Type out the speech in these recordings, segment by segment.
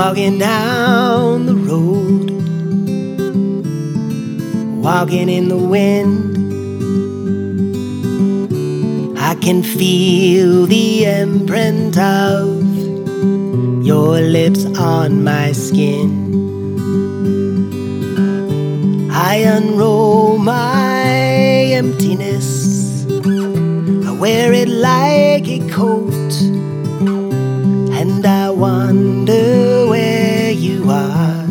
walking down the road, walking in the wind. I can feel the imprint of your lips on my skin. I unroll my emptiness, I wear it like a coat, and I wonder where you are.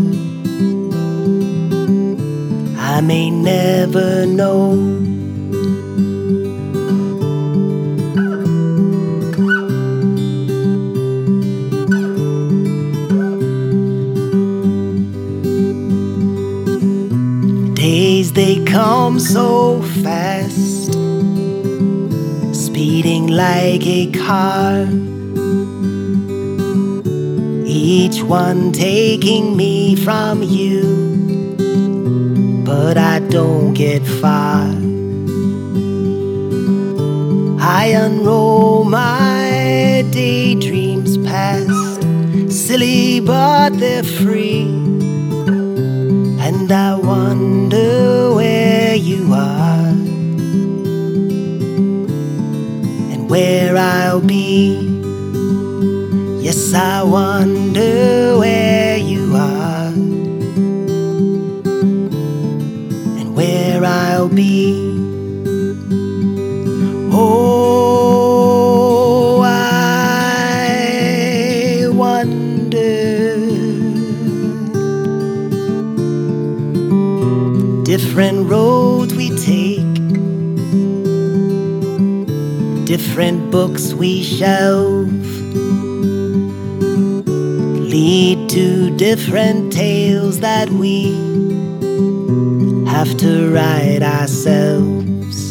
I may never know. Days they come so fast, speeding like a car, each one taking me from you, but I don't get far. I unroll my daydreams past, silly but they're free, and I wonder where you are and where I'll be. Yes, I wonder where you are and where I'll be. Oh, I wonder. Different roads we take, different books we shelve, lead to different tales that we have to write ourselves.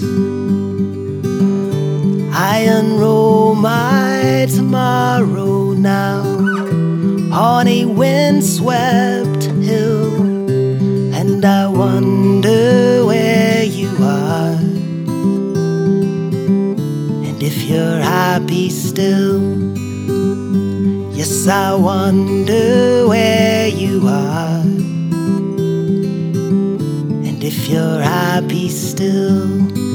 I unroll my tomorrow now on a windswept hill, and I wonder where you are and if you're happy still. Yes, I wonder where you are and if you're happy still.